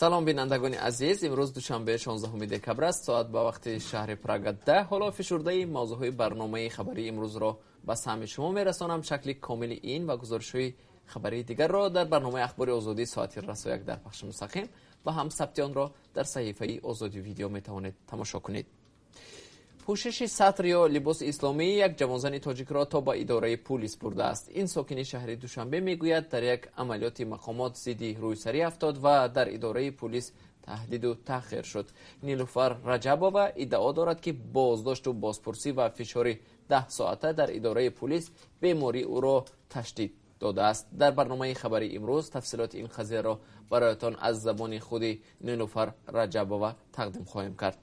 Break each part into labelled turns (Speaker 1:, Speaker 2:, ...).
Speaker 1: سلام بینندگان عزیز، امروز دوشنبه 16 دکبر است. ساعت با وقت شهر پراگ 10. حالا فشرده موضوعهای برنامه خبری امروز را به سمع شما میرسانم. شکل کامل این و گزارش‌های خبری دیگر را در برنامه اخبار آزادی ساعت رسا یک در پخش مستقیم و هم ثبت آن را در صحیفه آزادی ویدیو میتوانید تماشا کنید. پوشش سطر یا لباس اسلامی یک جوانزن تاجیک را تا به اداره پلیس برده است. این ساکن شهر دوشنبه میگوید در یک عملیات مقامات ضد روسری افتاد و در اداره پلیس تهدید و تحقیر شد. نیلوفر رجبووا ادعا دارد که بازداشت و بازپرسی و فشار 10 ساعته در اداره پلیس بیماری او را تشدید داده است. در برنامه خبری امروز تفصیلات این قضیه را برایتان از زبان خود نیلوفر رجبووا تقدیم خواهیم کرد.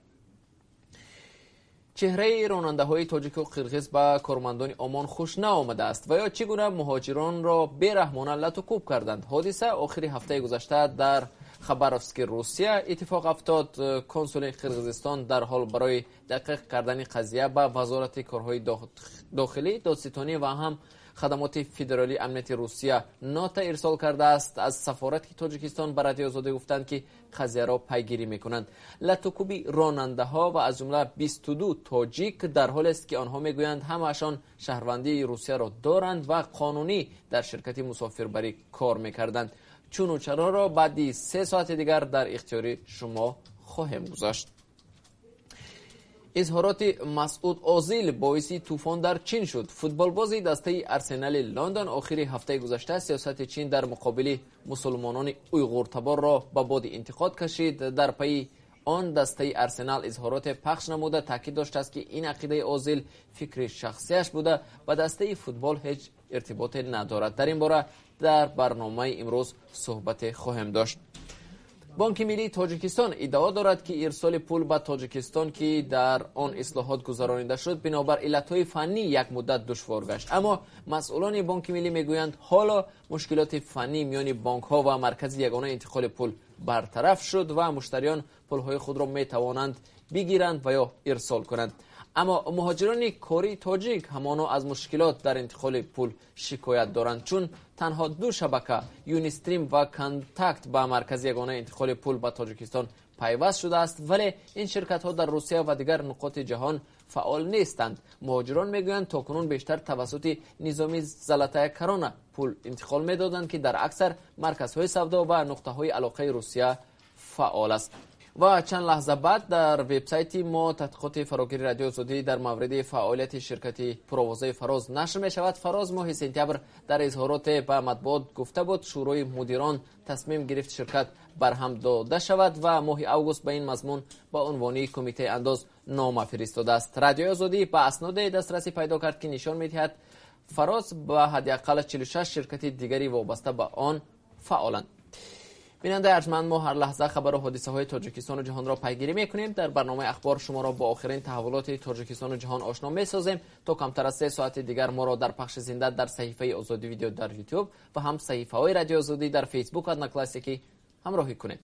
Speaker 1: چهره راننده‌های تاجیک و قرغیز به کارمندان عمان خوش نآمده است و یا چگونه مهاجران را بی‌رحمانه لط و کوب کردند. حادثه آخر هفته گذشته در خباروفسک روسیه اتفاق افتاد. کنسول قرغیزستان در حال برای دقیق کردن قضیه به وزارت کارهای داخلی، دادستانی و هم خدمات فدرالی امنیت روسیه نوت ارسال کرده است. از سفارت تاجیکستان به رادیو آزادی گفتند که قضیه را پیگیری میکنند. لط و کوب راننده ها و از جمله 22 تاجیک در حالی است که آنها میگویند همه‌شان شهروندی روسیه را دارند و قانونی در شرکت مسافربری کار میکردند. چون و چرا را بعد 3 ساعت دیگر در اختیار شما خواهیم گذاشت. اظهارات مسعود اوزیل باعث طوفان در چین شد. فوتبال بازی دسته ارسنال لندن آخر هفته گذشته سیاست چین در مقابل مسلمانان اویغورتبار را به باد انتقاد کشید. در پی آن دسته ارسنال اظهارات پخش نموده تاکید داشته است که این عقیده اوزیل فکر شخصیش بوده و دسته فوتبال هیچ ارتباطی ندارد. در این باره در برنامه امروز صحبت خواهیم داشت. بانک ملی تاجیکستان ادعا دارد که ارسال پول به تاجیکستان که در آن اصلاحات گذرانیده شد بنابر علتهای فنی یک مدت دشوار گشت، اما مسئولان بانک ملی میگویند حالا مشکلات فنی میان بانک ها و مرکز یگانه انتقال پول برطرف شد و مشتریان پولهای خود را میتوانند بگیرند و یا ارسال کنند. اما مهاجران کاری تاجیک همانا از مشکلات در انتقال پول شکایت دارند، چون تنها 2 شبکه یونیستریم و کانتاکت با مرکز یگانه انتقال پول به تاجیکستان پیوست شده است، ولی این شرکت ها در روسیه و دیگر نقاط جهان فعال نیستند. مهاجران میگویند تاکنون بیشتر توسط نظام زلاتای کرانه پول انتقال میدادند که در اکثر مرکزهای سودا و نقطه های علاقه روسیه فعال است. و چند لحظه بعد در وبسایت ما تحقیقات فراگیری رادیو آزادی در مورد فعالیت شرکت پروازهای فراز نشر می شود. فراز ماه سپتامبر در اظهارات به مطبوعات گفته بود شورای مدیران تصمیم گرفت شرکت برهم داده شود و ماه اوگوست به این مضمون با عنوان کمیته انداز نامه فرستاده است. رادیو آزادی به اسناد دسترسی پیدا کرد که نشان می‌دهد فراز به حداقل 46 شرکت دیگری وابسته به آن فعالند. بیننده ارجمند، ما هر لحظه خبر و حادثه های تاجیکستان و جهان را پیگیری میکنیم. در برنامه اخبار شما را با آخرین تحولات تاجیکستان و جهان آشنا میسازیم. تا کمتر از 3 ساعت دیگر ما را در پخش زنده در صحیفه آزادی ویدیو در یوتیوب و هم صحیفه های رادیو آزادی در فیسبوک و کلاسیکی همراهی کنید.